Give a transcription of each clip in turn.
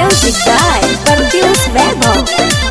Music by Confused Vaibhav.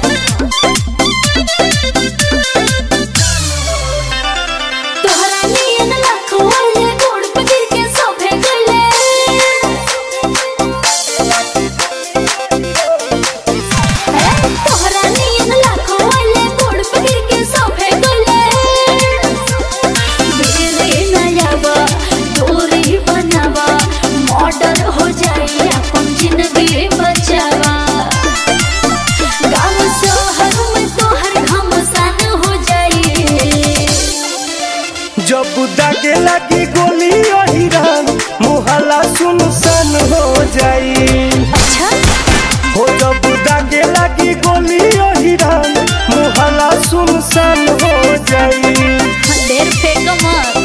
जब दागे लगी गोली हिरान मोहल्ला सुनसान हो जाई। अच्छा हो जब दागे लगी गोली हिरान मोहल्ला सुनसान हो जाई। देर फेंक मत।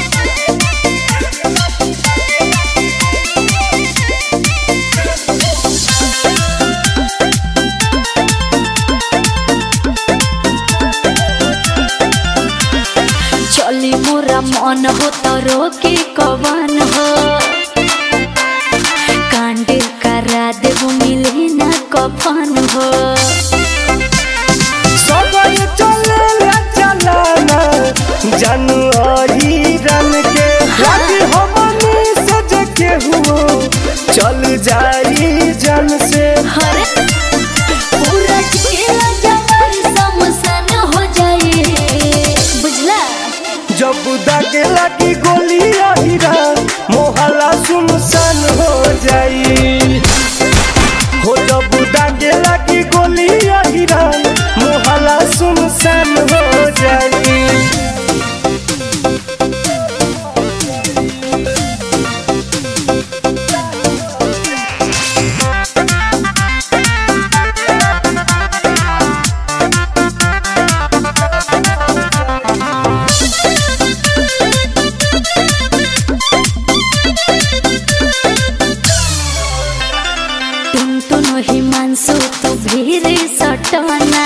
चली मोरा मन हो तो रोके कवन हो कांड करा देव मिली ना कफन हो। सबर चले चलाना जानू हिरन के लगी हमनी सज के हुओ चल जाई जन से। हरे पूरा जिला जवार समसन हो जाए बुझला। जब दागे लगी गोली हिरान मोहल्ला सुनसान हो जाई। हो जब दागे लगी गोली हिरान मोहल्ला सुनसान हो जाई। हिमांशु तू भीड़ सटना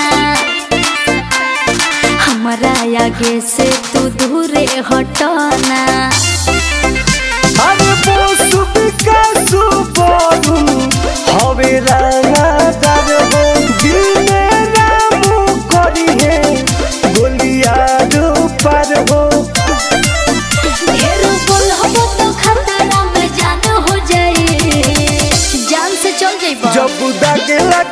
हमारा आगे से तू दूरे हटना। अरे बोसु बिकासु बोलुन हवे राना दर हो दिने रामू करी है गोलिया दो पर हो। ढेर बोल हो तो खतरा में जान हो जाए जान से चल जाइबा। जब दागे